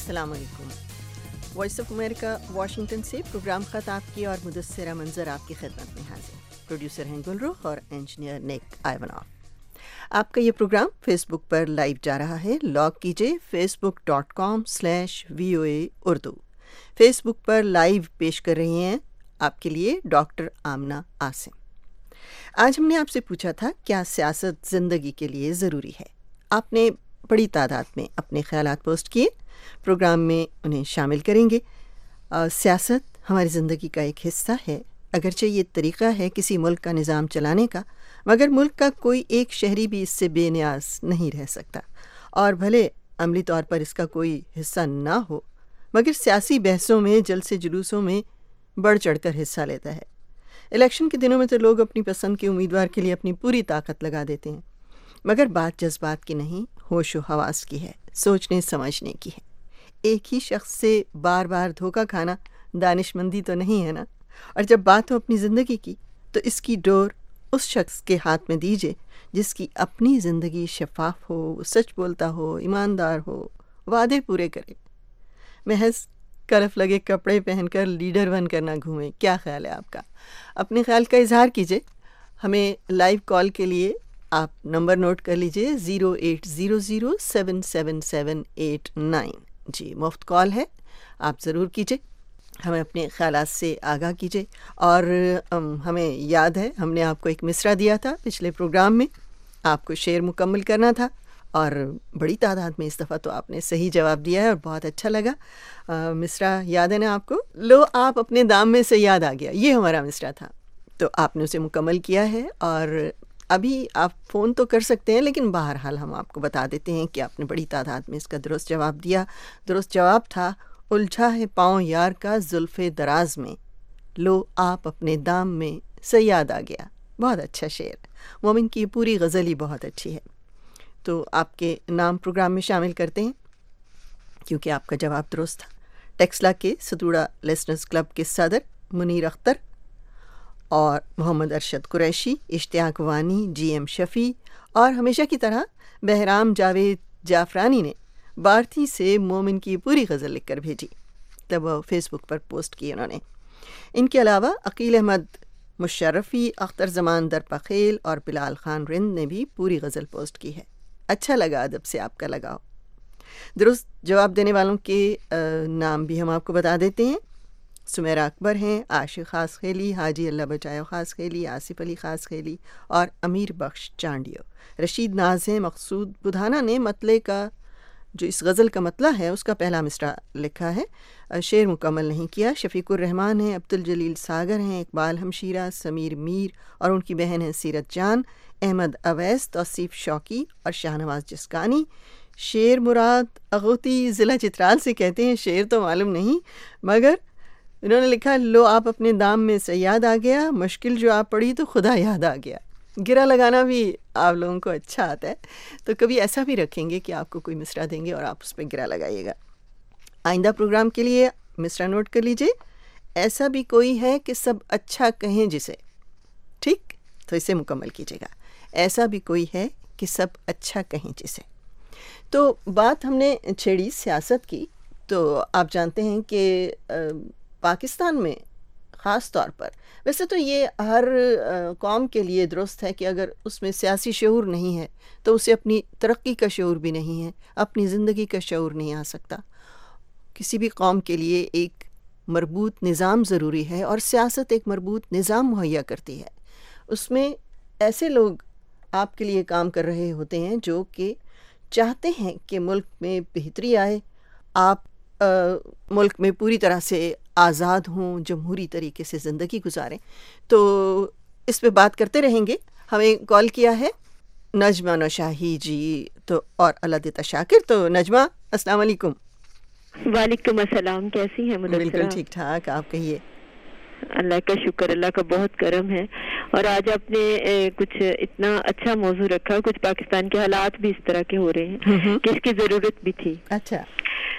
अस्सलाम वालेकुम। Voice of America Washington से प्रोग्राम ख़त आपकी और मुदस्सिरा मंजर आपकी खिदमत में हाजिर। प्रोड्यूसर हैं गुलरुख और इंजीनियर निक आइवनॉफ। आपका ये प्रोग्राम फेसबुक पर लाइव जा रहा है। लॉग कीजिए facebook.com/VOA उर्दू। फेसबुक पर लाइव पेश कर रही हैं आपके लिए डॉक्टर आमना आसिम। आज हमने आपसे पूछा था क्या सियासत ज़िंदगी के लिए ज़रूरी है। आपने बड़ी तादाद में अपने ख्यालात पोस्ट किए, प्रोग्राम में उन्हें शामिल करेंगे। सियासत हमारी ज़िंदगी का एक हिस्सा है, अगरचे ये तरीक़ा है किसी मुल्क का निज़ाम चलाने का, मगर मुल्क का कोई एक शहरी भी इससे बेनियाज नहीं रह सकता। और भले अमली तौर पर इसका कोई हिस्सा ना हो, मगर सियासी बहसों में, जलसे जुलूसों में बढ़ चढ़ कर हिस्सा लेता है। इलेक्शन के दिनों में तो लोग अपनी पसंद के उम्मीदवार के लिए अपनी पूरी ताकत लगा देते हैं, मगर बात जज्बात की नहीं, होश व हवास की है, सोचने समझने की है। एक ही शख्स से बार बार धोखा खाना दानिशमंदी तो नहीं है ना। और जब बात हो अपनी ज़िंदगी की, तो इसकी डोर उस शख्स के हाथ में दीजिए जिसकी अपनी ज़िंदगी शफाफ हो, सच बोलता हो, ईमानदार हो, वादे पूरे करे। महज करफ लगे कपड़े पहनकर लीडर बनकर ना घूमें। क्या ख्याल है आपका? अपने ख्याल का इजहार कीजिए। हमें लाइव कॉल के लिए आप नंबर नोट कर लीजिए 0800777789। जी, मुफ्त कॉल है, आप ज़रूर कीजिए। हमें अपने ख्यालात से आगाह कीजिए। और हमें याद है हमने आपको एक मिसरा दिया था पिछले प्रोग्राम में, आपको शेर मुकम्मल करना था और बड़ी तादाद में इस दफ़ा तो आपने सही जवाब दिया है और बहुत अच्छा लगा। मिसरा याद है ना आपको? लो आप अपने दाम में से याद आ गया, ये हमारा मिसरा था। तो आपने उसे मुकम्मल किया है और अभी आप फ़ोन तो कर सकते हैं, लेकिन बहरहाल हम आपको बता देते हैं कि आपने बड़ी तादाद में इसका दुरुस्त जवाब दिया। दुरुस्त जवाब था, उलझा है पाँव यार का जुल्फ़े दराज में, लो आप अपने दाम में से याद आ गया। बहुत अच्छा शेर। मोमिन की पूरी गज़ल ही बहुत अच्छी है। तो आपके नाम प्रोग्राम में शामिल करते हैं क्योंकि आपका जवाब दुरुस्त था। टेक्सला के सतूड़ा लिसनर्स क्लब के सदर मुनीर अख्तर और मोहम्मद अरशद कुरैशी, इश्तियाक वानी, GM शफ़ी और हमेशा की तरह बहराम जावेद जाफरानी ने बारती से मोमिन की पूरी गज़ल लिख कर भेजी, तब वो फेसबुक पर पोस्ट की उन्होंने। इनके अलावा अकील अहमद मुशर्रफ़ी, अख्तर ज़मान दरपखेल और बिलाल ख़ान रिंद ने भी पूरी गज़ल पोस्ट की है। अच्छा लगा अदब से आपका लगाव। दुरुस्त जवाब देने वालों के नाम भी हम आपको बता देते हैं। सुमेरा अकबर हैं, आशिक ख़ास खेली, हाजी अल्लाह बचायो ख़ास खेली, आसिफ अली ख़ास खेली और अमीर बख्श चांडियो। रशीद नाज हैं, मकसूद बुधाना ने मतले का जो इस गज़ल का मतला है उसका पहला मिसरा लिखा है, शेर मुकम्मल नहीं किया। शफ़ीकुर रहमान हैं, अब्दुल जलील सागर हैं, इकबाल हमशीरा, समीर मीर और उनकी बहन है सीरत जान, अहमद अवैस, तौसीफ़ शौकी और शाहनवाज़ जिस्कानी। शेर मुराद अगोती ज़िला चित्राल से कहते हैं, शेर तो मालूम नहीं, मगर इन्होंने लिखा, लो आप अपने दाम में से याद आ गया, मुश्किल जो आप पड़ी तो खुदा याद आ गया। गिरा लगाना भी आप लोगों को अच्छा आता है, तो कभी ऐसा भी रखेंगे कि आपको कोई मिसरा देंगे और आप उस पर गिरा लगाइएगा। आइंदा प्रोग्राम के लिए मिसरा नोट कर लीजिए, ऐसा भी कोई है कि सब अच्छा कहें जिसे, ठीक, तो इसे मुकम्मल कीजिएगा। ऐसा भी कोई है कि सब अच्छा कहें जिसे। तो बात हमने छेड़ी सियासत की, तो आप जानते हैं कि पाकिस्तान में ख़ास तौर पर, वैसे तो ये हर कौम के लिए दुरुस्त है कि अगर उसमें सियासी शऊर नहीं है तो उसे अपनी तरक्की का शऊर भी नहीं है, अपनी ज़िंदगी का शऊर नहीं आ सकता। किसी भी कौम के लिए एक मरबूत निज़ाम ज़रूरी है और सियासत एक मरबूत निज़ाम मुहैया करती है। उसमें ऐसे लोग आपके लिए काम कर रहे होते हैं जो कि चाहते हैं कि मुल्क में बेहतरी आए, आप मुल्क में पूरी तरह से आज़ाद हों, जमहूरी तरीके से ज़िंदगी गुजारें। तो इस पे बात करते रहेंगे। हमें कॉल किया है नजमा नौशाही जी तो और अलादिता शाकिर। तो नजमा, अस्सलाम वालेकुम। वालेकुम अस्सलाम, कैसी हैं मुदस्सिरा? बिल्कुल ठीक ठाक, आप कहिए। अल्लाह का शुक्र, अल्लाह का बहुत करम है। और आज आपने कुछ इतना अच्छा मौजू रखा, कुछ पाकिस्तान के हालात भी इस तरह के हो रहे हैं कि इसकी ज़रूरत भी थी। अच्छा, तो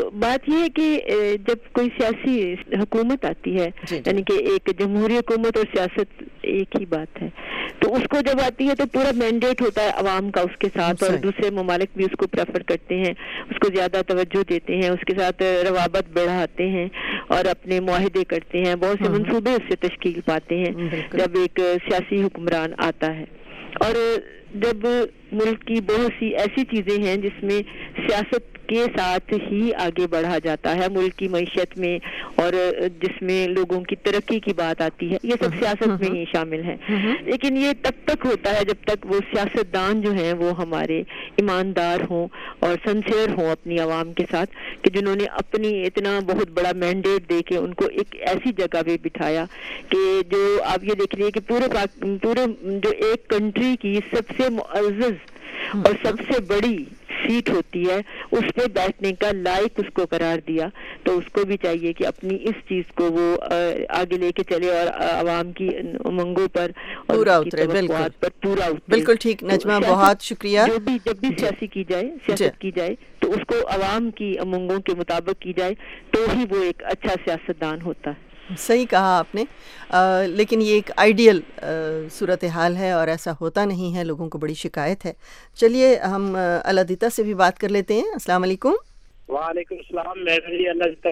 बात ये है कि जब कोई सियासी हुकूमत आती है, यानी कि एक जमहूरी हुकूमत और सियासत एक ही बात है, तो उसको जब आती है तो पूरा मैंडेट होता है अवाम का उसके साथ, और दूसरे ममालिक भी उसको प्रेफर करते हैं, उसको ज़्यादा तवज्जो देते हैं, उसके साथ रवाबत बढ़ाते हैं और अपने मुआहदे करते हैं, बहुत से मंसूबे उससे तश्कील पाते हैं जब एक सियासी हुक्मरान आता है। और जब मुल्क की बहुत सी ऐसी चीज़ें हैं जिसमें सियासत के साथ ही आगे बढ़ा जाता है मुल्क की मईशत में, और जिसमें लोगों की तरक्की की बात आती है, ये सब सियासत में ही शामिल है। लेकिन ये तब तक होता है जब तक वो सियासतदान जो हैं वो हमारे ईमानदार हों और सिंसियर हों अपनी आवाम के साथ, कि जिन्होंने अपनी इतना बहुत बड़ा मैंडेट दे के उनको एक ऐसी जगह पे बिठाया कि जो आप ये देख लीजिए कि पूरे जो एक कंट्री की सबसे मुअज़्ज़ज़ और सबसे बड़ी सीट होती है, उस पे बैठने का लायक उसको करार दिया, तो उसको भी चाहिए कि अपनी इस चीज को वो आगे लेके चले और आवाम की उमंगों पर और पूरा उतरे। बिल्कुल ठीक नजमा, बहुत शुक्रिया। जब भी सियासत की जाए तो उसको आवाम की उमंगों के मुताबिक की जाए, तो ही वो एक अच्छा सियासतदान होता है। सही कहा आपने, लेकिन ये एक आइडियल सूरत हाल है और ऐसा होता नहीं है, लोगों को बड़ी शिकायत है। चलिए हम अलादीता से भी बात कर लेते हैं। अस्सलाम वालेकुम। वालेकुम सलाम। मैं भी अलादीता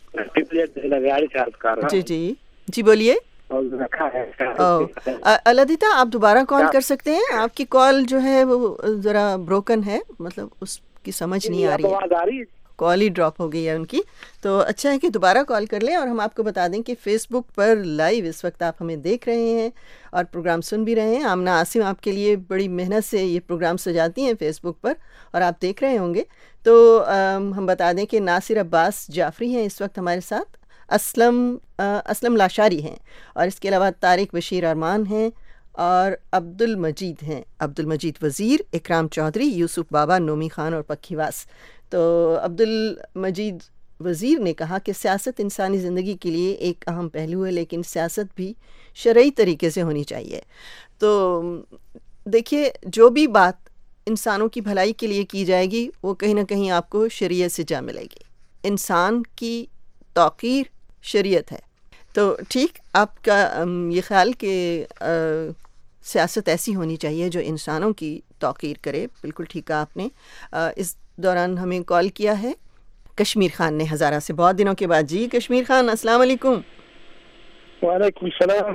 जी बोलिए। अलादीता आप दोबारा कॉल कर सकते हैं, आपकी कॉल जो है वो ज़रा ब्रोकन है, मतलब उसकी समझ नहीं आ रही है, कॉल ही ड्रॉप हो गई है उनकी। तो अच्छा है कि दोबारा कॉल कर लें। और हम आपको बता दें कि फेसबुक पर लाइव इस वक्त आप हमें देख रहे हैं और प्रोग्राम सुन भी रहे हैं। आमना आसिम आपके लिए बड़ी मेहनत से ये प्रोग्राम सजाती हैं फेसबुक पर, और आप देख रहे होंगे। तो हम बता दें कि नासिर अब्बास जाफरी हैं इस वक्त हमारे साथ, असलम लाशारी हैं, और इसके अलावा तारिक बशीर अरमान हैं और अब्दुल मजीद हैं, अब्दुल मजीद वज़ीर, इकराम चौधरी, यूसुफ बाबा, नोमी खान और पक्खीवास। तो अब्दुल मजीद वज़ीर ने कहा कि सियासत इंसानी ज़िंदगी के लिए एक अहम पहलू है, लेकिन सियासत भी शरई तरीके से होनी चाहिए। तो देखिए, जो भी बात इंसानों की भलाई के लिए की जाएगी वो कहीं ना कहीं आपको शरीयत से जा मिलेगी। इंसान की तौक़ीर शरीयत है। तो ठीक आपका ये ख्याल कि सियासत ऐसी होनी चाहिए जो इंसानों की तौक़ीर करे, बिल्कुल ठीक कहा आपने। इस दौरान हमें कॉल किया है कश्मीर खान ने हज़ारा से, बहुत दिनों के बाद। जी कश्मीर खान, अस्सलाम वालेकुम। वालेकुम सलाम।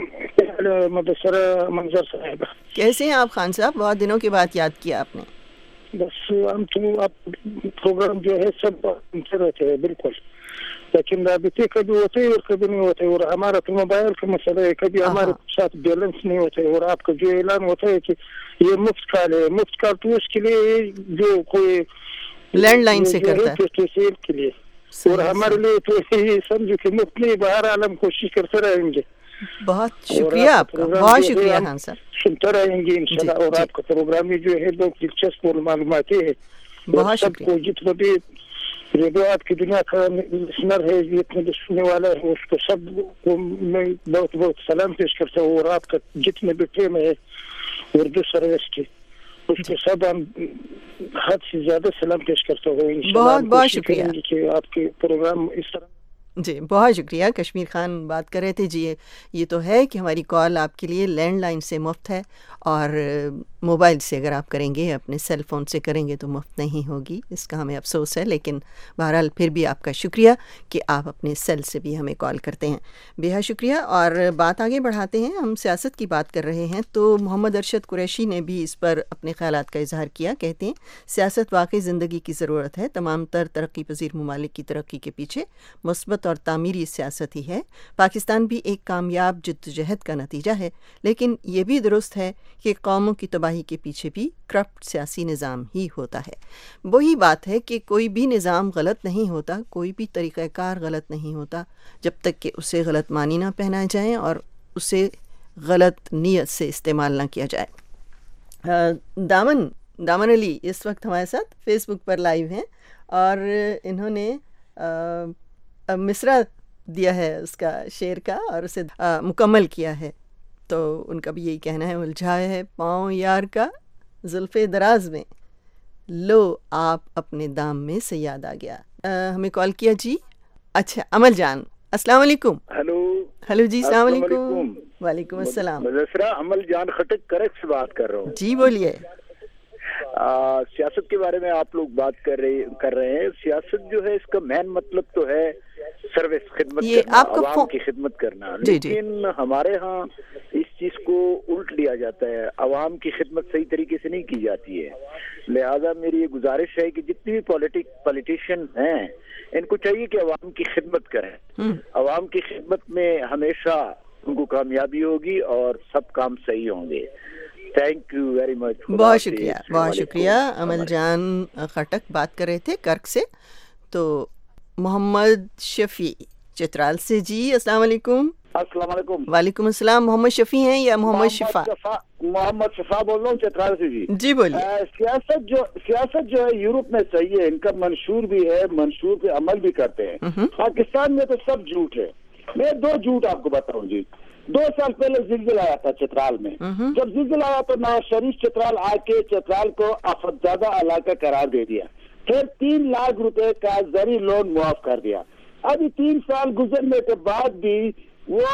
मंजर साहब कैसे हैं आप खान साहब? बहुत दिनों के बाद याद किया आपने। बस हम तो आप प्रोग्राम जो है सब सुनते रहते हैं बिल्कुल, लेकिन राबिते कभी होते हैं और कभी नहीं होते, और हमारा तो मोबाइल का मसला है, कभी हमारे साथ बैलेंस नहीं होते। और आपका जो ऐलान होता है कि ये मुफ्त कॉल है, मुफ्त कॉल तो उसके लिए जो कोई लैंडलाइन से करता है के लिए, और हमारे लिए तो ये समझो कि मुफ्त नहीं, बाहर आलम कोशिश करते रहेंगे। बहुत शुक्रिया आपका, बहुत शुक्रिया खान साहब, सुनते रहेंगे इंशाल्लाह। और आपका प्रोग्राम में जो है बहुत दिलचस्प और मालूमाती है। बहुत शुक्रिया। जितना भी रेडियो आपकी दुनिया का लिसनर है, जितने सुनने वाला है, उसको सब को मैं बहुत बहुत सलाम पेश करता हूँ। और आपका जितने भी टीम है उर्दू सर्विस की, उसको सब हम हद से ज्यादा सलाम पेश करता हूँ। बहुत बहुत शुक्रिया कि आपके प्रोग्राम इस तरह। जी बहुत शुक्रिया। कश्मीर खान बात कर रहे थे। जी ये तो है कि हमारी कॉल आपके लिए लैंडलाइन से मुफ्त है, और मोबाइल से अगर आप करेंगे, अपने सेल फ़ोन से करेंगे तो मुफ्त नहीं होगी, इसका हमें अफसोस है। लेकिन बहरहाल फिर भी आपका शुक्रिया कि आप अपने सेल से भी हमें कॉल करते हैं, बेहद शुक्रिया। और बात आगे बढ़ाते हैं, हम सियासत की बात कर रहे हैं, तो मोहम्मद अरशद कुरैशी ने भी इस पर अपने ख़यालात का इजहार किया। कहते हैं सियासत वाकई ज़िंदगी की ज़रूरत है, तमाम तर तरक्की पजीर ममालिक की तरक्की के पीछे मुस्बत और तामीरी सियासत ही है। पाकिस्तान भी एक कामयाब जद्दोजहद का नतीजा है, लेकिन ये भी दुरुस्त है कि कौमों की तबाही के पीछे भी करप्ट सियासी निज़ाम ही होता है। वही बात है कि कोई भी निज़ाम गलत नहीं होता, कोई भी तरीक़ाकार गलत नहीं होता, जब तक कि उसे गलत मानी ना पहनाए जाएँ और उसे गलत नीयत से इस्तेमाल ना किया जाए। दामन अली इस वक्त हमारे साथ फेसबुक पर लाइव हैं, और इन्होंने मिसरा दिया है उसका शेर का, और उसे मुकम्मल किया है। तो उनका भी यही कहना है, उलझा है पाँव यार का जुल्फ़े दराज में, لو آپ اپنے دام میں سے یاد آ گیا. ہمیں کال کیا جی. اچھا عمل جان, السلام علیکم. ہلو جی, السلام علیکم. وعلیکم السلام. مظفرہ عمل جان خٹک کریکٹ سے بات کر رہا ہوں. جی بولیے. سیاست کے بارے میں آپ لوگ بات کر رہے ہیں. سیاست جو ہے اس کا مین مطلب تو ہے سروس, خدمت کرنا, عوام کی خدمت کرنا. لیکن ہمارے ہاں اس چیز کو الٹ لیا جاتا ہے, عوام کی خدمت صحیح طریقے سے نہیں کی جاتی ہے. لہذا میری یہ گزارش ہے کہ جتنی بھی پولیٹیشین ہیں ان کو چاہیے کہ عوام کی خدمت کریں. عوام کی خدمت میں ہمیشہ ان کو کامیابی ہوگی اور سب کام صحیح ہوں گے. Thank you very much. بہت شکریہ, بہت شکریہ. عمل جان خٹک بات کر رہے تھے کرک سے. تو محمد شفیع چترال سے. جی السلام علیکم. السلام علیکم. وعلیکم السلام. محمد شفیع ہیں یا محمد شفا؟ محمد شفا بول رہا ہوں چترال سے. جی جی بولیے. سیاست جو ہے یورپ میں صحیح ہے, ان کا منشور بھی ہے, منشور پہ عمل بھی کرتے ہیں. پاکستان میں تو سب جھوٹ ہے. میں 2 جھوٹ آپ کو بتاؤں جی. 2 سال پہلے زلزلہ آیا تھا چترال میں. جب زلزلہ آیا تو نواز شریف چترال آ کے چترال کو آفتزدہ علاقہ قرار دے دیا. پھر 3 لاکھ روپے کا زرعی لون معاف کر دیا. ابھی 3 سال گزرنے کے بعد بھی وہ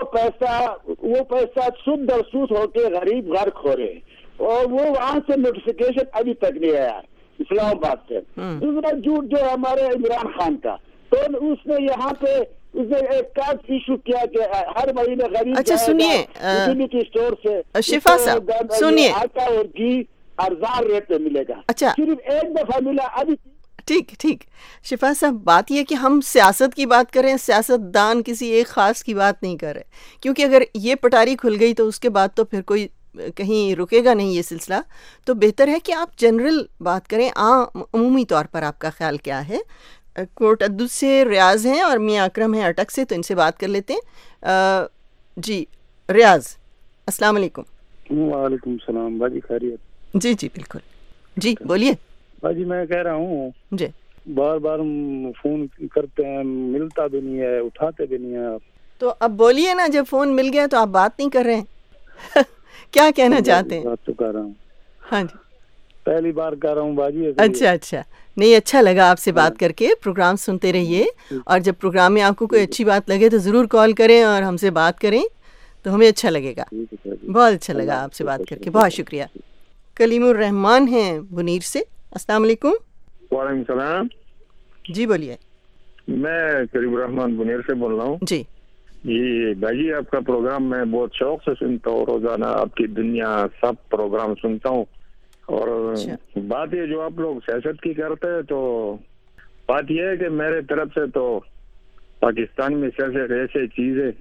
پیسہ سود در سود ہو کے غریب غرق ہو رہے ہیں, اور وہ وہاں سے نوٹیفیکیشن ابھی تک نہیں آیا اسلام آباد سے. دوسرا جھوٹ جو ہے عمران خان کا, تو اس نے یہاں پہ اس نے ایک کارڈ ایشو کیا کہ ہر مہینے غریب. اچھا سنیے یونٹی اسٹور سے شفا صاحب سنیے, آٹا اور گھی ارزان ریٹ پہ ملے گا. اچھا صرف ایک دفعہ ملا ابھی. ٹھیک. شفا صاحب بات یہ کہ ہم سیاست کی بات کریں, سیاست دان کسی ایک خاص کی بات نہیں کر رہے, کیونکہ اگر یہ پٹاری کھل گئی تو اس کے بعد تو پھر کوئی کہیں رکے گا نہیں یہ سلسلہ. تو بہتر ہے کہ آپ جنرل بات کریں, عمومی طور پر آپ کا خیال کیا ہے. کوٹ ادو سے ریاض ہیں اور میاں اکرم ہیں اٹک سے, تو ان سے بات کر لیتے ہیں. جی ریاض, السلام علیکم. وعلیکم السلام. باجی خیریت؟ جی بالکل. جی بولیے. باجی میں کہہ رہا ہوں جی بار بار فون کرتے ہیں, ملتا بھی نہیں ہے, اٹھاتے بھی نہیں ہیں. تو اب بولیے نا, جب فون مل گیا تو آپ بات نہیں کر رہے ہیں. کیا کہنا چاہتے ہیں؟ بات تو کر رہا ہوں. ہاں جی پہلی بار کر رہا ہوں باجی. اچھا نہیں, اچھا لگا آپ سے بات کر کے. پروگرام سنتے رہیے, اور جب پروگرام میں آپ کو کوئی اچھی بات لگے تو ضرور کال کریں اور ہم سے بات کریں, تو ہمیں اچھا لگے گا. بہت اچھا لگا آپ سے بات کر کے, بہت شکریہ. کلیم الرحمان ہیں بنیر سے. السلام علیکم. وعلیکم السلام. جی بولیے. میں کلیم الرحمان بنیر سے بول رہا ہوں. جی بھائی جی آپ کا پروگرام میں بہت شوق سے سنتا ہوں, روزانہ آپ کی دنیا سب پروگرام سنتا ہوں. اور بات یہ جو آپ لوگ سیاست کی کرتے ہیں, تو بات یہ ہے کہ میرے طرف سے تو پاکستان میں سیاست ایسے چیز ہے,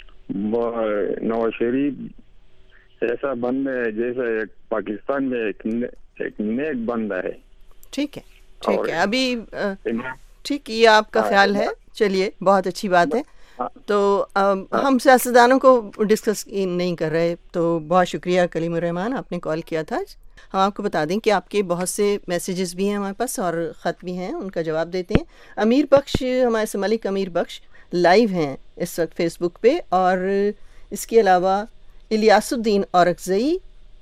نواز شریف ایسا بند ہے جیسے پاکستان میں ایک نیک بندہ ہے. ٹھیک ہے. ابھی ٹھیک, یہ آپ کا خیال ہے, چلیے بہت اچھی بات ہے. تو ہم سیاستدانوں کو ڈسکس نہیں کر رہے. تو بہت شکریہ کلیم الرحمان, آپ نے کال کیا تھا. ہم آپ کو بتا دیں کہ آپ کے بہت سے میسیجز بھی ہیں ہمارے پاس اور خط بھی ہیں, ان کا جواب دیتے ہیں. امیر بخش, ہمارے سے ملک امیر بخش لائیو ہیں اس وقت فیس بک پہ, اور اس کے علاوہ الیاس الدین اورکزئی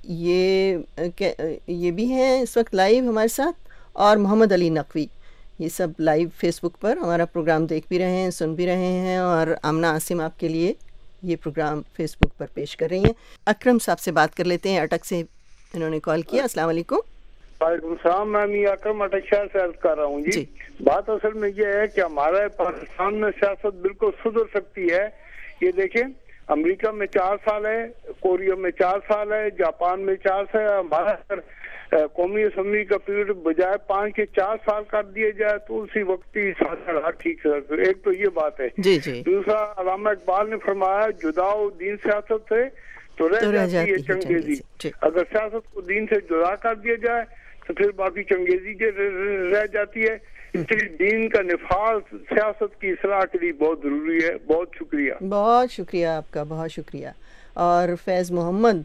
یہ بھی ہیں اس وقت لائیو ہمارے ساتھ, اور محمد علی نقوی, یہ سب لائیو فیس بک پر ہمارا پروگرام دیکھ بھی رہے ہیں, سن بھی رہے ہیں, اور آمنہ عاصم آپ کے لیے یہ پروگرام فیس بک پر پیش کر رہی ہیں. اکرم صاحب سے بات کر لیتے ہیں, اٹک سے انہوں نے کال کیا. السلام علیکم. وعلیکم السلام. میں میاں اکرم اٹک شہر سے عرض کر رہا ہوں. جی بات اصل میں یہ ہے کہ ہمارے پاکستان میں سیاست بالکل سدھر سکتی ہے. یہ دیکھیں, امریکہ میں 4 سال ہے, کوریا میں 4 سال ہے, جاپان میں 4 سال ہے. ہمارا قومی اسمبلی کا پیریڈ بجائے 5 کے 4 سال کر دیے جائے تو اسی وقت ہی ٹھیک ہے. ایک تو یہ بات ہے. دوسرا, علامہ اقبال نے فرمایا جداؤ دین سیاست سے تو رہ جاتی ہے چنگیزی. اگر سیاست کو دین سے جدا کر دیا جائے تو پھر باقی چنگیزی رہ جاتی ہے. اس لیے دین کا نفاذ سیاست کی اصلاح کے لیے بہت ضروری ہے. بہت شکریہ. بہت شکریہ آپ کا, بہت شکریہ. اور فیض محمد,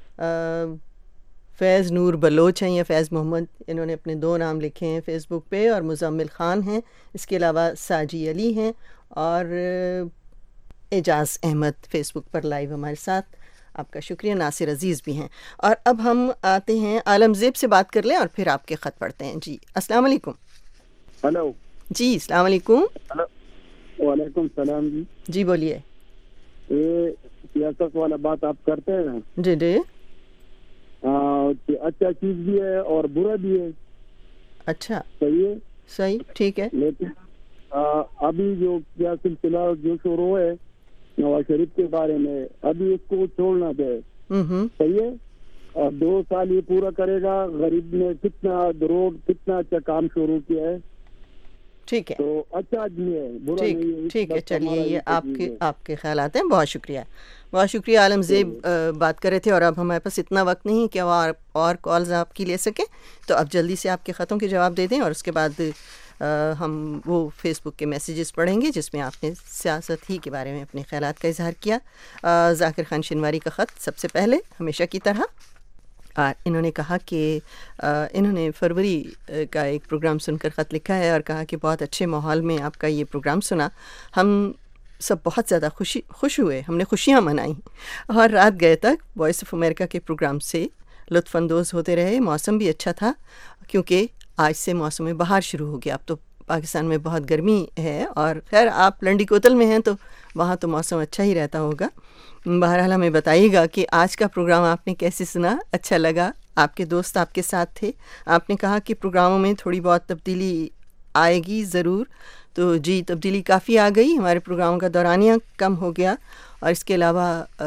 فیض نور بلوچ ہیں یا فیض محمد, انہوں نے اپنے 2 نام لکھے ہیں فیس بک پہ, اور مزمل خان ہیں. اس کے علاوہ ساجی علی ہیں, اور اعجاز احمد فیس بک پر لائیو ہمارے ساتھ. آپ کا شکریہ. ناصر عزیز بھی ہیں. اور اب ہم آتے ہیں عالم زیب سے بات کر لیں اور پھر آپ کے خط پڑھتے ہیں. جی السلام علیکم. ہلو. جی السلام علیکم. وعلیکم السلام. جی بولیے. یہ سیاست والا بات آپ کرتے ہیں نا. جی جی. اچھا چیز بھی ہے اور برا بھی ہے. اچھا صحیح ہے. صحیح ٹھیک ہے. لیکن ابھی جو کیا سلسلہ جو شروع ہے نواز شریف کے بارے میں, ابھی اس کو چھوڑنا دے. صحیح ہے. اور 2 سال یہ پورا کرے گا. غریب نے کتنا روڈ کتنا اچھا کام شروع کیا ہے. ٹھیک ہے تو اچھا آدمی ہے, برا نہیں ہے. ٹھیک ہے چلیے, یہ آپ کے خیالات ہیں. بہت شکریہ. بہت شکریہ. عالم زیب بات کر رہے تھے اور اب ہمارے پاس اتنا وقت نہیں کہ اور کالز آپ کی لے سکیں, تو اب جلدی سے آپ کے خطوں کے جواب دے دیں اور اس کے بعد ہم وہ فیس بک کے میسیجز پڑھیں گے جس میں آپ نے سیاست ہی کے بارے میں اپنے خیالات کا اظہار کیا. ذاکر خان شنواری کا خط سب سے پہلے ہمیشہ کی طرح, اور انہوں نے کہا کہ انہوں نے فروری کا ایک پروگرام سن کر خط لکھا ہے اور کہا کہ بہت اچھے ماحول میں آپ کا یہ پروگرام سنا, ہم سب بہت زیادہ خوش ہوئے, ہم نے خوشیاں منائیں اور رات گئے تک وائس آف امریکہ کے پروگرام سے لطف اندوز ہوتے رہے. موسم بھی اچھا تھا کیونکہ آج سے موسم بہار شروع ہو گیا. اب تو پاکستان میں بہت گرمی ہے اور خیر آپ لنڈی کوتل میں ہیں تو وہاں تو موسم اچھا ہی رہتا ہوگا. بہرحال ہمیں بتائیے گا کہ آج کا پروگرام آپ نے کیسے سنا, اچھا لگا, آپ کے دوست آپ کے ساتھ تھے. آپ نے کہا کہ پروگراموں میں تھوڑی بہت تبدیلی آئے گی ضرور, تو جی تبدیلی کافی آ گئی. ہمارے پروگراموں کا دورانیہ کم ہو گیا اور اس کے علاوہ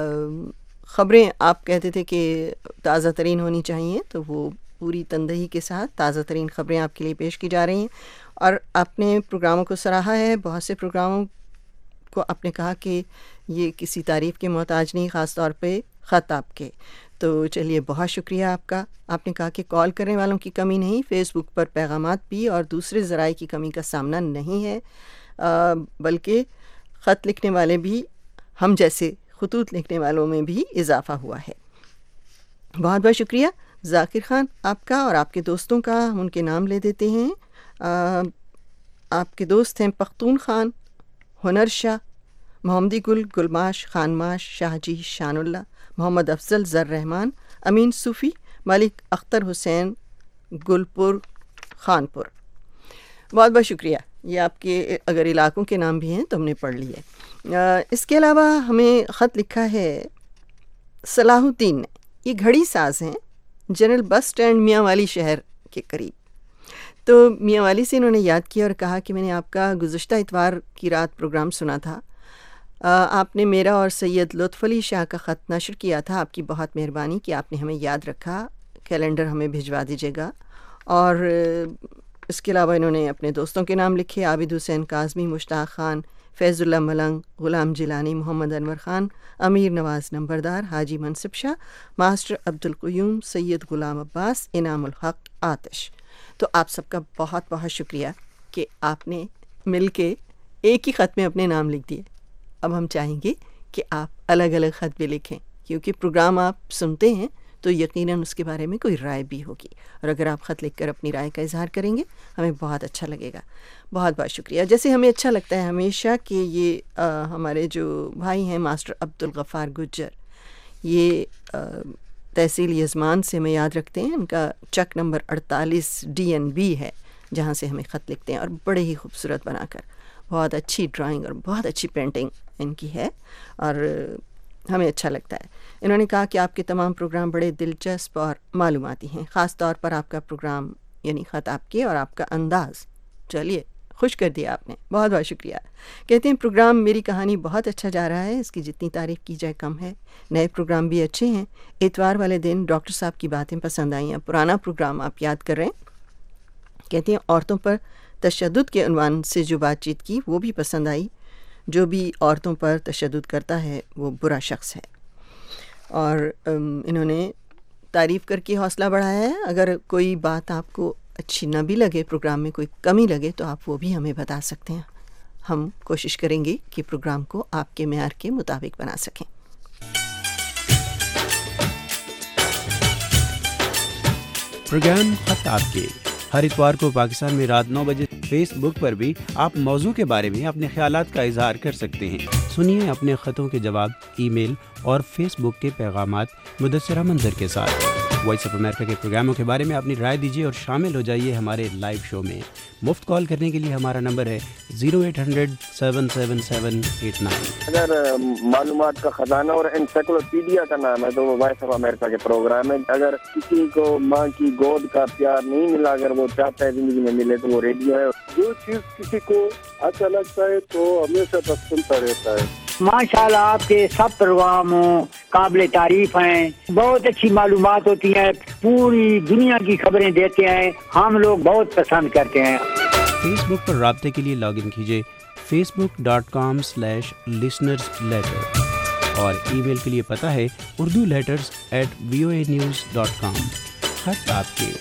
خبریں آپ کہتے تھے کہ تازہ ترین ہونی چاہیے, تو وہ پوری تندہی کے ساتھ تازہ ترین خبریں آپ کے لیے پیش کی جا رہی ہیں. اور آپ نے پروگراموں کو سراہا ہے, بہت سے پروگراموں کو آپ نے کہا کہ یہ کسی تعریف کے محتاج نہیں, خاص طور پہ خط آپ کے. تو چلیے بہت شکریہ آپ کا. آپ نے کہا کہ کال کرنے والوں کی کمی نہیں, فیس بک پر پیغامات بھی اور دوسرے ذرائع کی کمی کا سامنا نہیں ہے, بلکہ خط لکھنے والے بھی, ہم جیسے خطوط لکھنے والوں میں بھی اضافہ ہوا ہے. بہت بہت شکریہ ذاکر خان آپ کا اور آپ کے دوستوں کا. ہم ان کے نام لے دیتے ہیں. آپ کے دوست ہیں پختون خان, ہنر شاہ, محمدی گل, گلماش, خانماش, شاہ جی, شان اللہ, محمد افضل, زر رحمان, امین صوفی, ملک اختر حسین, گلپور, خانپور. بہت بہت شکریہ. یہ آپ کے اگر علاقوں کے نام بھی ہیں تو ہم نے پڑھ لیے. اس کے علاوہ ہمیں خط لکھا ہے صلاح الدین نے. یہ گھڑی ساز ہیں, جنرل بس سٹینڈ میاں والی شہر کے قریب. تو میاں والی سے انہوں نے یاد کیا اور کہا کہ میں نے آپ کا گزشتہ اتوار کی رات پروگرام سنا تھا. آپ نے میرا اور سید لطف علی شاہ کا خط نشر کیا تھا. آپ کی بہت مہربانی کہ آپ نے ہمیں یاد رکھا. کیلنڈر ہمیں بھجوا دیجیے گا. اور اس کے علاوہ انہوں نے اپنے دوستوں کے نام لکھے, عابد حسین کاظمی, مشتاق خان, فیض اللہ ملنگ, غلام جیلانی, محمد انور خان, امیر نواز نمبردار, حاجی منصب شاہ, ماسٹر عبدالقیوم, سید غلام عباس, انعام الحق, آتش. تو آپ سب کا بہت بہت شکریہ کہ آپ نے مل کے ایک ہی خط میں اپنے نام لکھ دیے. اب ہم چاہیں گے کہ آپ الگ الگ خط بھی لکھیں, کیونکہ پروگرام آپ سنتے ہیں تو یقیناً اس کے بارے میں کوئی رائے بھی ہوگی, اور اگر آپ خط لکھ کر اپنی رائے کا اظہار کریں گے ہمیں بہت اچھا لگے گا. بہت بہت شکریہ. جیسے ہمیں اچھا لگتا ہے ہمیشہ کہ یہ ہمارے جو بھائی ہیں ماسٹر عبدالغفار گجر, یہ تحصیل یزمان سے ہمیں یاد رکھتے ہیں. ان کا چک نمبر 48 DNB ہے جہاں سے ہمیں خط لکھتے ہیں, اور بڑے ہی خوبصورت بنا کر. بہت اچھی ڈرائنگ اور بہت اچھی پینٹنگ ان کی ہے اور ہمیں اچھا لگتا ہے. انہوں نے کہا کہ آپ کے تمام پروگرام بڑے دلچسپ اور معلوماتی ہیں, خاص طور پر آپ کا پروگرام یعنی خط آپ کے اور آپ کا انداز. چلیے خوش کر دیا آپ نے, بہت بہت شکریہ. کہتے ہیں پروگرام میری کہانی بہت اچھا جا رہا ہے, اس کی جتنی تعریف کی جائے کم ہے. نئے پروگرام بھی اچھے ہیں. اتوار والے دن ڈاکٹر صاحب کی باتیں پسند آئیں. پرانا پروگرام آپ یاد کر رہے ہیں. کہتے ہیں عورتوں پر تشدد کے عنوان سے جو بات چیت کی وہ بھی پسند آئی. جو بھی عورتوں پر تشدد کرتا ہے وہ برا شخص ہے. اور انہوں نے تعریف کر کے حوصلہ بڑھایا ہے. اگر کوئی بات آپ کو اچھی نہ بھی لگے, پروگرام میں کوئی کمی لگے, تو آپ وہ بھی ہمیں بتا سکتے ہیں. ہم کوشش کریں گے کہ پروگرام کو آپ کے معیار کے مطابق بنا سکیں. پروگرام خط آپ کے ہر اتوار کو پاکستان میں رات 9 بجے فیس بک پر بھی آپ موضوع کے بارے میں اپنے خیالات کا اظہار کر سکتے ہیں۔ سنیے اپنے خطوں کے جواب ای میل اور فیس بک کے پیغامات مدثرہ منظر کے ساتھ۔ وائس آف امریکہ کے پروگراموں کے بارے میں اپنی رائے دیجیے اور شامل ہو جائیے ہمارے لائیو شو میں۔ مفت کال کرنے کے لیے ہمارا نمبر ہے 0800-777-89۔ اگر معلومات کا خزانہ اور انسائکلوپیڈیا کا نام ہے تو وہ وائس آف امریکہ کے پروگرام ہے۔ اگر کسی کو ماں کی گود کا پیار نہیں ملا، اگر وہ چاہتا ہے زندگی میں ملے، تو وہ ریڈیو ہے۔ جو چیز کسی کو اچھا لگتا ہے تو ہمیشہ بس سنتا رہتا ہے۔ ماشاءاللہ آپ کے سب پروگرام قابل تعریف ہیں، بہت اچھی معلومات ہوتی ہیں، پوری دنیا کی خبریں دیتے ہیں، ہم لوگ بہت پسند کرتے ہیں۔ فیس بک پر رابطے کے لیے لاگ ان کیجیے facebook.com/listenersletter اور ای میل کے لیے پتہ ہے urduletters@voanews.com۔ خط آپ کے۔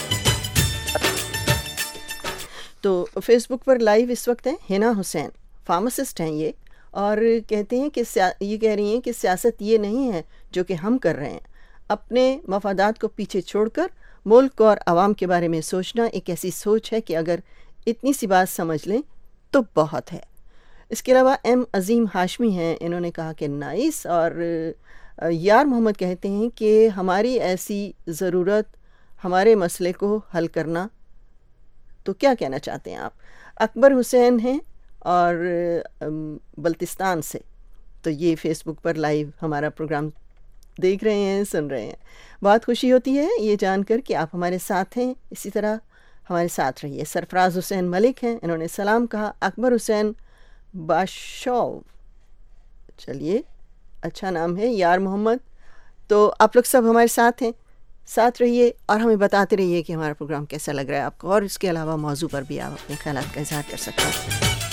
تو فیس بک پر لائیو اس وقت ہیں حنا حسین، فارماسسٹ ہیں یہ، اور کہتے ہیں کہ یہ کہہ رہی ہیں کہ سیاست یہ نہیں ہے جو کہ ہم کر رہے ہیں، اپنے مفادات کو پیچھے چھوڑ کر ملک اور عوام کے بارے میں سوچنا ایک ایسی سوچ ہے کہ اگر اتنی سی بات سمجھ لیں تو بہت ہے۔ اس کے علاوہ ایم عظیم ہاشمی ہیں، انہوں نے کہا کہ نائس، اور یار محمد کہتے ہیں کہ ہماری ایسی ضرورت ہمارے مسئلے کو حل کرنا۔ تو کیا کہنا چاہتے ہیں آپ؟ اکبر حسین ہیں اور بلتستان سے، تو یہ فیس بک پر لائیو ہمارا پروگرام دیکھ رہے ہیں، سن رہے ہیں۔ بہت خوشی ہوتی ہے یہ جان کر کہ آپ ہمارے ساتھ ہیں، اسی طرح ہمارے ساتھ رہیے۔ سرفراز حسین ملک ہیں، انہوں نے سلام کہا۔ اکبر حسین باشو، چلیے اچھا نام ہے۔ یار محمد، تو آپ لوگ سب ہمارے ساتھ ہیں، ساتھ رہیے اور ہمیں بتاتے رہیے کہ ہمارا پروگرام کیسا لگ رہا ہے آپ کو، اور اس کے علاوہ موضوع پر بھی آپ اپنے خیالات کا اظہار کر سکتے ہیں۔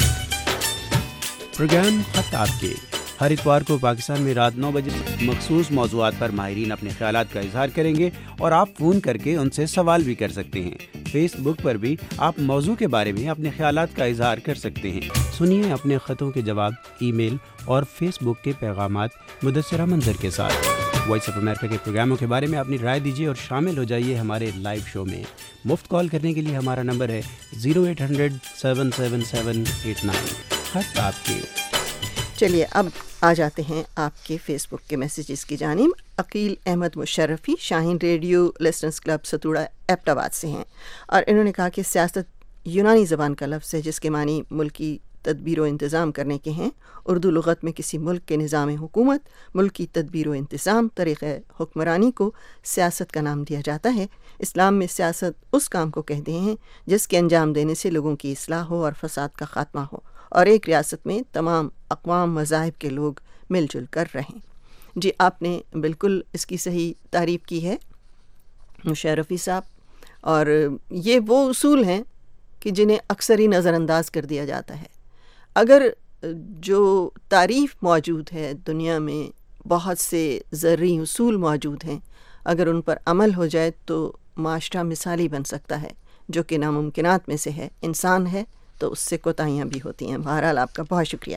پروگرام خط آپ کے ہر اتوار کو پاکستان میں رات 9 بجے مخصوص موضوعات پر ماہرین اپنے خیالات کا اظہار کریں گے اور آپ فون کر کے ان سے سوال بھی کر سکتے ہیں۔ فیس بک پر بھی آپ موضوع کے بارے میں اپنے خیالات کا اظہار کر سکتے ہیں۔ سنیے اپنے خطوں کے جواب ای میل اور فیس بک کے پیغامات مدثرہ منظر کے ساتھ۔ وائس آف امریکہ کے پروگراموں کے بارے میں اپنی رائے دیجیے اور شامل ہو جائیے ہمارے لائیو شو میں۔ مفت کال کرنے کے لیے ہمارا نمبر ہے 0800-777-89۔ خط آپ کے۔ چلیے اب آ جاتے ہیں آپ کے فیس بک کے میسیجز کی جانب۔ Aqeel Ahmed Musharrafi Shaheen radio listeners club Satora Abbottabad سے ہیں، اور انہوں نے کہا کہ سیاست یونانی زبان کا لفظ ہے جس کے معنی ملکی تدبیر و انتظام کرنے کے ہیں۔ اردو لغت میں کسی ملک کے نظام حکومت، ملکی تدبیر و انتظام، طریقہ حکمرانی کو سیاست کا نام دیا جاتا ہے۔ اسلام میں سیاست اس کام کو کہتے ہیں جس کے انجام دینے سے لوگوں کی اصلاح ہو اور فساد کا خاتمہ ہو، اور ایک ریاست میں تمام اقوام مذاہب کے لوگ مل جل کر رہیں۔ جی آپ نے بالکل اس کی صحیح تعریف کی ہے مشرفی صاحب، اور یہ وہ اصول ہیں کہ جنہیں اکثر ہی نظر انداز کر دیا جاتا ہے۔ اگر جو تعریف موجود ہے دنیا میں، بہت سے زرعی اصول موجود ہیں، اگر ان پر عمل ہو جائے تو معاشرہ مثالی بن سکتا ہے، جو کہ ناممکنات میں سے ہے۔ انسان ہے تو اس سے کوتاہیاں بھی ہوتی ہیں۔ بہرحال آپ کا بہت شکریہ۔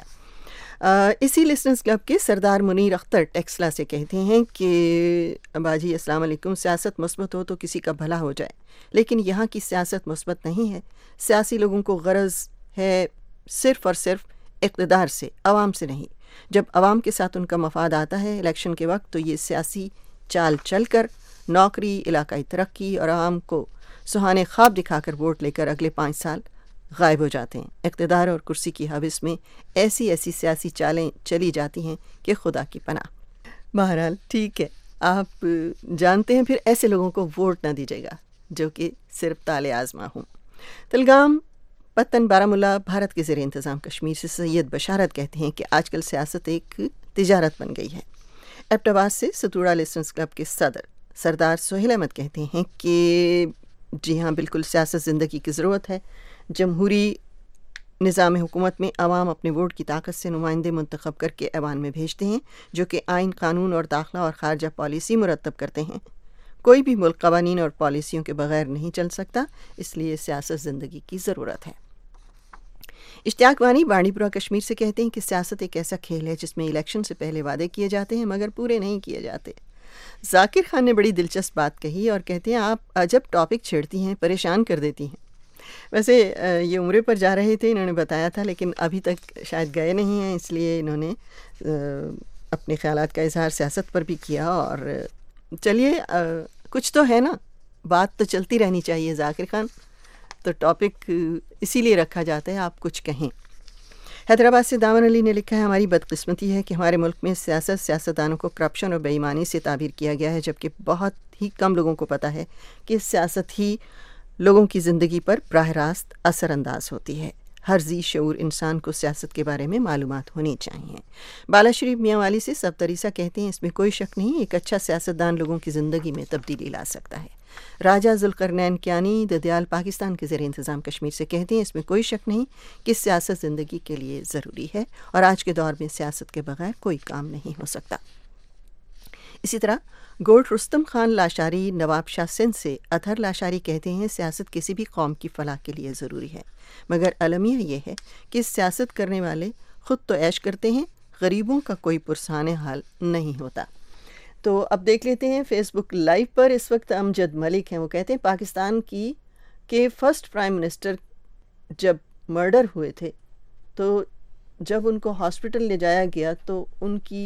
اسی لسنرز کلب کے سردار منیر اختر ٹیکسلا سے کہتے ہیں کہ باجی السلام علیکم، سیاست مثبت ہو تو کسی کا بھلا ہو جائے، لیکن یہاں کی سیاست مثبت نہیں ہے۔ سیاسی لوگوں کو غرض ہے صرف اور صرف اقتدار سے، عوام سے نہیں۔ جب عوام کے ساتھ ان کا مفاد آتا ہے الیکشن کے وقت، تو یہ سیاسی چال چل کر نوکری، علاقائی ترقی اور عوام کو سہانے خواب دکھا کر ووٹ لے کر اگلے 5 سال غائب ہو جاتے ہیں۔ اقتدار اور کرسی کی حوث میں ایسی ایسی سیاسی چالیں چلی جاتی ہیں کہ خدا کی پناہ۔ بہرحال ٹھیک ہے، آپ جانتے ہیں، پھر ایسے لوگوں کو ووٹ نہ دیجیے گا جو کہ صرف تالے آزما ہوں۔ تلگام پتن بارہمولہ بھارت کے زیر انتظام کشمیر سے سید بشارت کہتے ہیں کہ آج کل سیاست ایک تجارت بن گئی ہے۔ ایبٹ آباد سے ستوڑا لسنرز کلب کے صدر سردار سہیل احمد کہتے ہیں کہ جی ہاں بالکل، سیاست زندگی کی ضرورت ہے۔ جمہوری نظام حکومت میں عوام اپنے ووٹ کی طاقت سے نمائندے منتخب کر کے ایوان میں بھیجتے ہیں، جو کہ آئین، قانون اور داخلہ اور خارجہ پالیسی مرتب کرتے ہیں۔ کوئی بھی ملک قوانین اور پالیسیوں کے بغیر نہیں چل سکتا، اس لیے سیاست زندگی کی ضرورت ہے۔ اشتیاق وانی بانڈی پورہ کشمیر سے کہتے ہیں کہ سیاست ایک ایسا کھیل ہے جس میں الیکشن سے پہلے وعدے کیے جاتے ہیں مگر پورے نہیں کیے جاتے۔ ذاکر خان نے بڑی دلچسپ بات کہی اور کہتے ہیں آپ عجب ٹاپک چھیڑتی ہیں، پریشان کر دیتی ہیں. ویسے یہ عمرے پر جا رہے تھے، انہوں نے بتایا تھا، لیکن ابھی تک شاید گئے نہیں ہیں، اس لیے انہوں نے اپنے خیالات کا اظہار سیاست پر بھی کیا. اور چلیے کچھ تو ہے نا، بات تو چلتی رہنی چاہیے ذاکر خان، تو ٹاپک اسی لیے رکھا جاتا ہے آپ کچھ کہیں. حیدرآباد سے دامن علی نے لکھا ہے ہماری بدقسمتی ہے کہ ہمارے ملک میں سیاستدانوں کو کرپشن اور بے ایمانی سے تعبیر کیا گیا ہے، جبکہ بہت ہی کم لوگوں کو پتہ ہے کہ سیاست ہی لوگوں کی زندگی پر براہ راست اثر انداز ہوتی ہے. ہر ذی شعور انسان کو سیاست کے بارے میں معلومات ہونی چاہیے. بالا شریف میاں والی سے سب تریسا کہتے ہیں اس میں کوئی شک نہیں، ایک اچھا سیاستدان لوگوں کی زندگی میں تبدیلی لا سکتا ہے. راجہ ذوالقرنین کیانی ددیال پاکستان کے زیر انتظام کشمیر سے کہتے ہیں اس میں کوئی شک نہیں کہ سیاست زندگی کے لیے ضروری ہے اور آج کے دور میں سیاست کے بغیر کوئی کام نہیں ہو سکتا. اسی طرح گوٹ رستم خان لاشاری نواب شاہ سندھ سے اطہر لاشاری کہتے ہیں سیاست کسی بھی قوم کی فلاح کے لیے ضروری ہے، مگر المیہ یہ ہے کہ سیاست کرنے والے خود تو عیش کرتے ہیں، غریبوں کا کوئی پرسان حال نہیں ہوتا. تو اب دیکھ لیتے ہیں فیس بک لائیو پر اس وقت امجد ملک ہیں. وہ کہتے ہیں پاکستان کے فرسٹ پرائم منسٹر جب مرڈر ہوئے تھے تو جب ان کو ہاسپٹل لے جایا گیا تو ان کی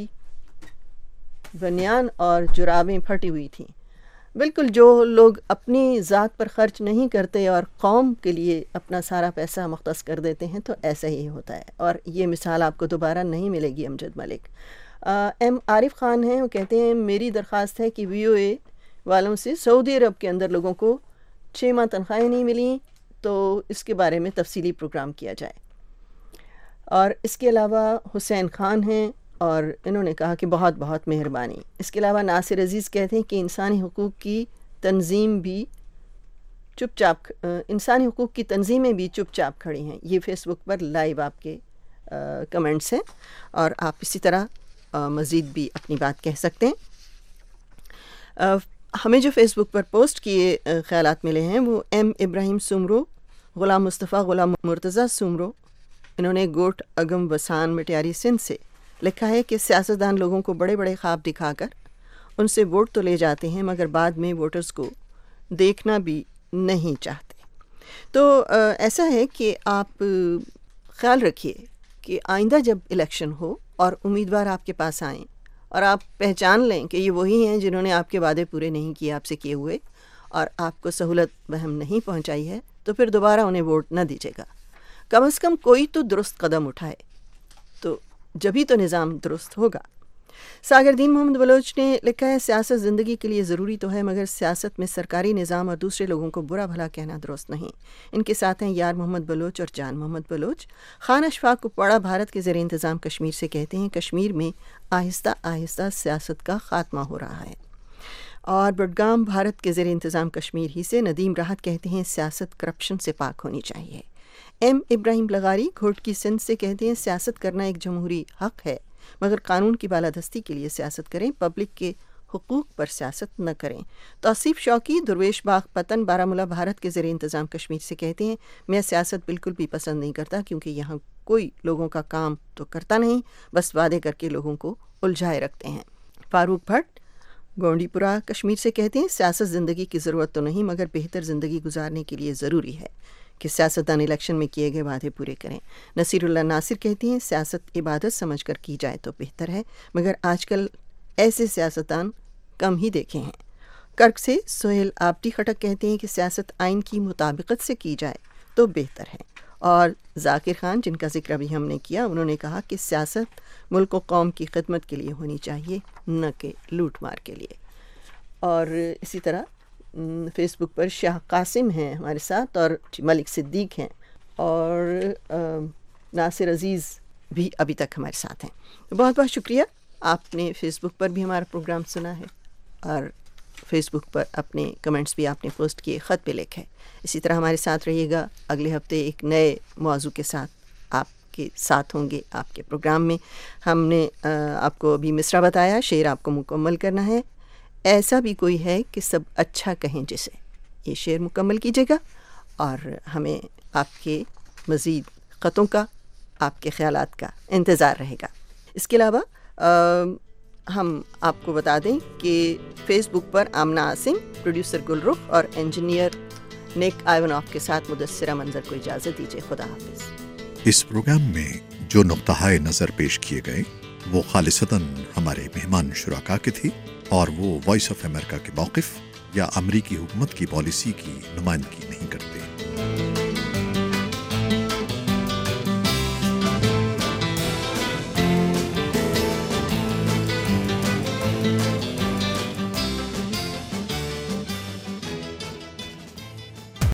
بنیان اور جرابیں پھٹی ہوئی تھیں. بالکل جو لوگ اپنی ذات پر خرچ نہیں کرتے اور قوم کے لیے اپنا سارا پیسہ مختص کر دیتے ہیں تو ایسا ہی ہوتا ہے، اور یہ مثال آپ کو دوبارہ نہیں ملے گی. امجد ملک. ایم عارف خان ہیں، وہ کہتے ہیں میری درخواست ہے کہ وی او اے والوں سے سعودی عرب کے اندر لوگوں کو 6 ماہ تنخواہیں نہیں ملیں تو اس کے بارے میں تفصیلی پروگرام کیا جائے. اور اس کے علاوہ حسین خان ہیں اور انہوں نے کہا کہ بہت بہت مہربانی. اس کے علاوہ ناصر عزیز کہتے ہیں کہ انسانی حقوق کی تنظیمیں بھی چپ چاپ کھڑی ہیں. یہ فیس بک پر لائیو آپ کے کمنٹس ہیں اور آپ اسی طرح مزید بھی اپنی بات کہہ سکتے ہیں. ہمیں جو فیس بک پر پوسٹ کیے خیالات ملے ہیں وہ ایم ابراہیم سمرو، غلام مصطفیٰ غلام مرتضیٰ سمرو، انہوں نے گوٹ اگم وسان مٹیاری سندھ سے لکھا ہے کہ سیاستدان لوگوں کو بڑے بڑے خواب دکھا کر ان سے ووٹ تو لے جاتے ہیں مگر بعد میں ووٹرز کو دیکھنا بھی نہیں چاہتے. تو ایسا ہے کہ آپ خیال رکھیے کہ آئندہ جب الیکشن ہو اور امیدوار آپ کے پاس آئیں اور آپ پہچان لیں کہ یہ وہی ہیں جنہوں نے آپ کے وعدے پورے نہیں کیے آپ سے کیے ہوئے اور آپ کو سہولت بہم نہیں پہنچائی ہے، تو پھر دوبارہ انہیں ووٹ نہ دیجیے گا. کم از کم کوئی تو درست قدم اٹھائے تو جبھی تو نظام درست ہوگا. ساگردین محمد بلوچ نے لکھا ہے سیاست زندگی کے لیے ضروری تو ہے مگر سیاست میں سرکاری نظام اور دوسرے لوگوں کو برا بھلا کہنا درست نہیں. ان کے ساتھ ہیں یار محمد بلوچ اور جان محمد بلوچ. خان اشفاق کپواڑہ بھارت کے زیر انتظام کشمیر سے کہتے ہیں کشمیر میں آہستہ آہستہ سیاست کا خاتمہ ہو رہا ہے. اور بڈگام بھارت کے زیر انتظام کشمیر ہی سے ندیم راحت کہتے ہیں سیاست کرپشن سے پاک ہونی چاہیے. ایم ابراہیم لغاری گھوٹ کی سندھ سے کہتے ہیں سیاست کرنا ایک جمہوری حق ہے مگر قانون کی بالادستی کے لیے سیاست کریں، پبلک کے حقوق پر سیاست نہ کریں. توصیف شوقی درویش باغ پتن بارہمولہ بھارت کے زیر انتظام کشمیر سے کہتے ہیں میں سیاست بالکل بھی پسند نہیں کرتا کیونکہ یہاں کوئی لوگوں کا کام تو کرتا نہیں، بس وعدے کر کے لوگوں کو الجھائے رکھتے ہیں. فاروق بھٹ گونڈی پورہ کشمیر سے کہتے ہیں سیاست زندگی کی ضرورت تو نہیں مگر بہتر زندگی گزارنے کے لیے ضروری ہے کہ سیاستدان الیکشن میں کیے گئے وعدے پورے کریں. نصیر اللہ ناصر کہتے ہیں سیاست عبادت سمجھ کر کی جائے تو بہتر ہے مگر آج کل ایسے سیاستدان کم ہی دیکھے ہیں. کرک سے سہیل آبٹی خٹک کہتے ہیں کہ سیاست آئین کی مطابقت سے کی جائے تو بہتر ہے. اور ذاکر خان جن کا ذکر ابھی ہم نے کیا انہوں نے کہا کہ سیاست ملک و قوم کی خدمت کے لیے ہونی چاہیے نہ کہ لوٹ مار کے لیے. اور اسی طرح فیس بک پر شاہ قاسم ہیں ہمارے ساتھ اور ملک صدیق ہیں اور ناصر عزیز بھی ابھی تک ہمارے ساتھ ہیں. بہت بہت شکریہ، آپ نے فیس بک پر بھی ہمارا پروگرام سنا ہے اور فیس بک پر اپنے کمنٹس بھی آپ نے پوسٹ کیے، خط پہ لکھے. اسی طرح ہمارے ساتھ رہیے گا، اگلے ہفتے ایک نئے موضوع کے ساتھ آپ کے ساتھ ہوں گے آپ کے پروگرام میں. ہم نے آپ کو ابھی مصرع بتایا، شعر آپ کو مکمل کرنا ہے. ایسا بھی کوئی ہے کہ سب اچھا کہیں جسے، یہ شعر مکمل کیجیے گا اور ہمیں آپ کے مزید خطوں کا، آپ کے خیالات کا انتظار رہے گا. اس کے علاوہ ہم آپ کو بتا دیں کہ فیس بک پر آمنہ عاصم، پروڈیوسر گلرخ اور انجینئر نیک آئیونوف کے ساتھ مدثرہ منظر کو اجازت دیجیے. خدا حافظ. اس پروگرام میں جو نقطۂ نظر پیش کیے گئے وہ خالصتاً ہمارے مہمان شرکا کے تھی اور وہ وائس آف امریکہ کے موقف یا امریکی حکومت کی پالیسی کی نمائندگی نہیں کرتے.